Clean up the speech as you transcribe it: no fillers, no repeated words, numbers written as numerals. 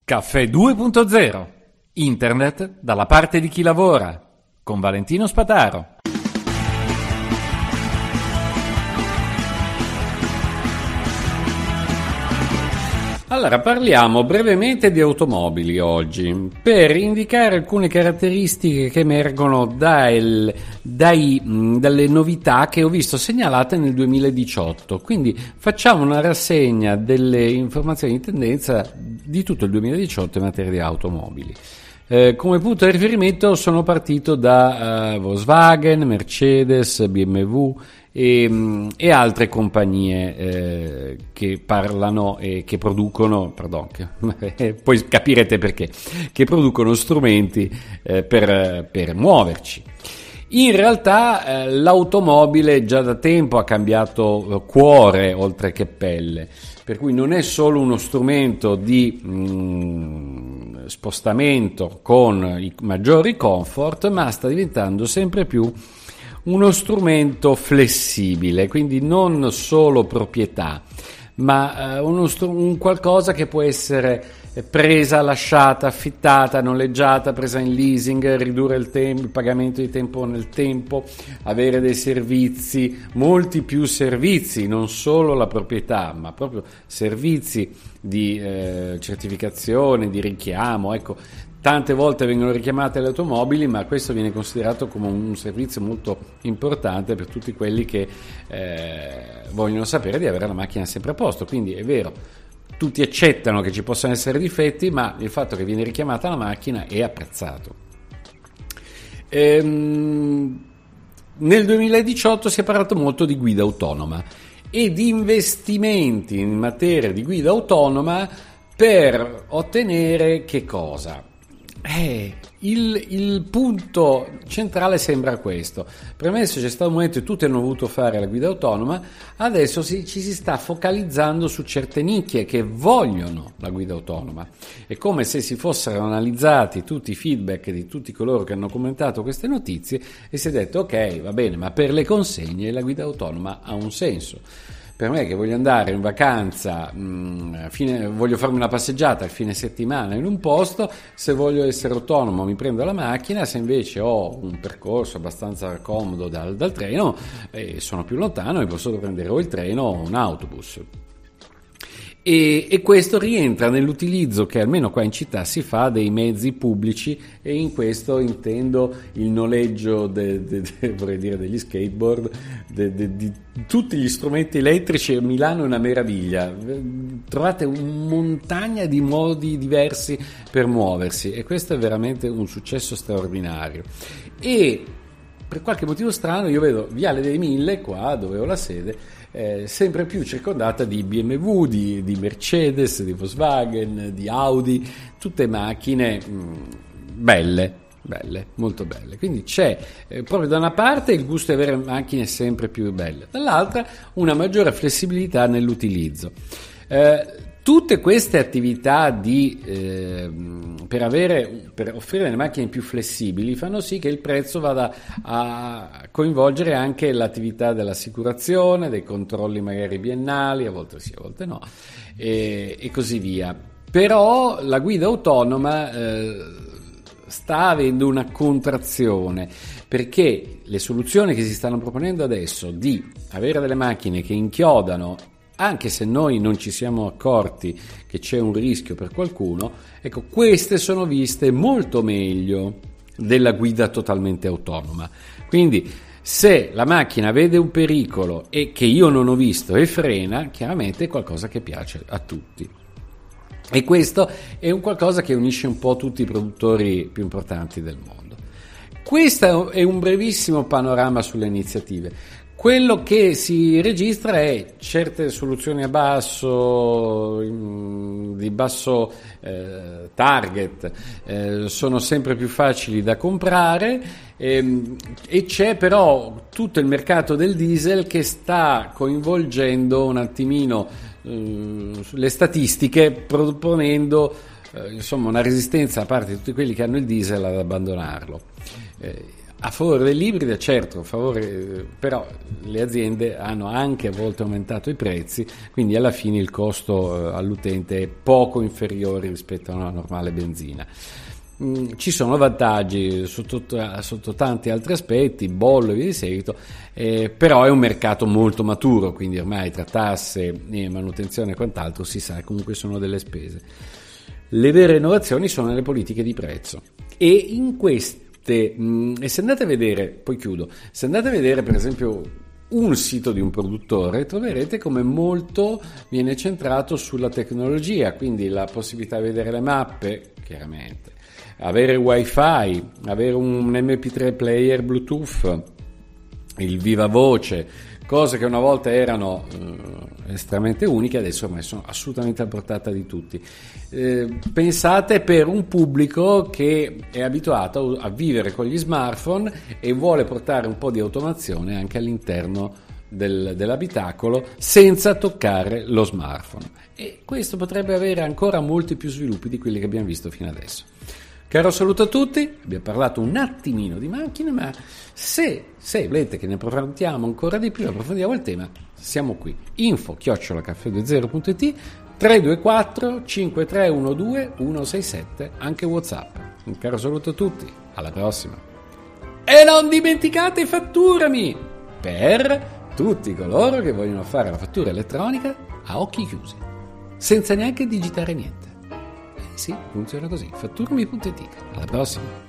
Caffè 2.0. Internet dalla parte di chi lavora. Con Valentino Spataro. Allora, parliamo brevemente di automobili oggi, per indicare alcune caratteristiche che emergono dalle novità che ho visto segnalate nel 2018. Quindi facciamo una rassegna delle informazioni di tendenza di tutto il 2018 in materia di automobili. Come punto di riferimento sono partito da Volkswagen, Mercedes, BMW e altre compagnie che parlano e che producono, poi capirete perché, che producono strumenti per muoverci. In realtà l'automobile già da tempo ha cambiato cuore oltre che pelle, per cui non è solo uno strumento di spostamento con i maggiori comfort, ma sta diventando sempre più uno strumento flessibile, quindi non solo proprietà, ma un qualcosa che può essere presa, lasciata, affittata, noleggiata, presa in leasing, ridurre il pagamento di tempo nel tempo, avere dei servizi, molti più servizi, non solo la proprietà, ma proprio servizi di certificazione, di richiamo. Ecco, tante volte vengono richiamate le automobili, ma questo viene considerato come un servizio molto importante per tutti quelli che vogliono sapere di avere la macchina sempre a posto. Quindi è vero, tutti accettano che ci possano essere difetti, ma il fatto che viene richiamata la macchina è apprezzato. Nel 2018 si è parlato molto di guida autonoma e di investimenti in materia di guida autonoma per ottenere che cosa? Il punto centrale sembra questo. Premesso c'è stato un momento in cui tutti hanno voluto fare la guida autonoma, adesso ci si sta focalizzando su certe nicchie che vogliono la guida autonoma. È come se si fossero analizzati tutti i feedback di tutti coloro che hanno commentato queste notizie e si è detto ok, va bene, ma per le consegne la guida autonoma ha un senso. Per me che voglio andare in vacanza, voglio farmi una passeggiata il fine settimana in un posto, se voglio essere autonomo mi prendo la macchina, se invece ho un percorso abbastanza comodo dal treno e sono più lontano mi posso prendere o il treno o un autobus. E questo rientra nell'utilizzo che almeno qua in città si fa dei mezzi pubblici, e in questo intendo il noleggio vorrei dire degli skateboard, di tutti gli strumenti elettrici. A Milano è una meraviglia, trovate una montagna di modi diversi per muoversi e questo è veramente un successo straordinario. E per qualche motivo strano io vedo Viale dei Mille, qua dove ho la sede, sempre più circondata di BMW, di Mercedes, di Volkswagen, di Audi, tutte macchine belle, molto belle. Quindi c'è proprio da una parte il gusto di avere macchine sempre più belle, dall'altra una maggiore flessibilità nell'utilizzo. Tutte queste attività per offrire delle macchine più flessibili fanno sì che il prezzo vada a coinvolgere anche l'attività dell'assicurazione, dei controlli magari biennali, a volte sì, a volte no, e così via. Però la guida autonoma sta avendo una contrazione, perché le soluzioni che si stanno proponendo adesso di avere delle macchine che inchiodano anche se noi non ci siamo accorti che c'è un rischio per qualcuno, ecco, queste sono viste molto meglio della guida totalmente autonoma. Quindi se la macchina vede un pericolo e che io non ho visto e frena, chiaramente è qualcosa che piace a tutti. E questo è un qualcosa che unisce un po' tutti i produttori più importanti del mondo. Questo è un brevissimo panorama sulle iniziative. Quello che si registra è certe soluzioni di basso target, sono sempre più facili da comprare, e c'è però tutto il mercato del diesel che sta coinvolgendo un attimino le statistiche, proponendo insomma una resistenza da parte di tutti quelli che hanno il diesel ad abbandonarlo. A favore dell'ibrida, certo, però le aziende hanno anche a volte aumentato i prezzi, quindi alla fine il costo all'utente è poco inferiore rispetto a una normale benzina. Ci sono vantaggi sotto tanti altri aspetti, bollo e via di seguito, però è un mercato molto maturo, quindi ormai tra tasse e manutenzione e quant'altro si sa che comunque sono delle spese. Le vere innovazioni sono nelle politiche di prezzo, e in queste, e se andate a vedere, poi chiudo, se andate a vedere per esempio un sito di un produttore, troverete come molto viene centrato sulla tecnologia, quindi la possibilità di vedere le mappe, chiaramente, avere wifi, avere un MP3 player Bluetooth, il viva voce, cose che una volta erano estremamente uniche, adesso ormai sono assolutamente a portata di tutti. Pensate per un pubblico che è abituato a vivere con gli smartphone e vuole portare un po' di automazione anche all'interno dell'abitacolo senza toccare lo smartphone, e questo potrebbe avere ancora molti più sviluppi di quelli che abbiamo visto fino adesso. Caro saluto a tutti, abbiamo parlato un attimino di macchine, ma se volete che ne approfondiamo ancora di più, approfondiamo il tema, siamo qui. info@caffè20.it, 324 5312 167, anche WhatsApp. Un caro saluto a tutti, alla prossima. E non dimenticate fatturami per tutti coloro che vogliono fare la fattura elettronica a occhi chiusi, senza neanche digitare niente. Sì, funziona così. fatturami.it. Alla prossima.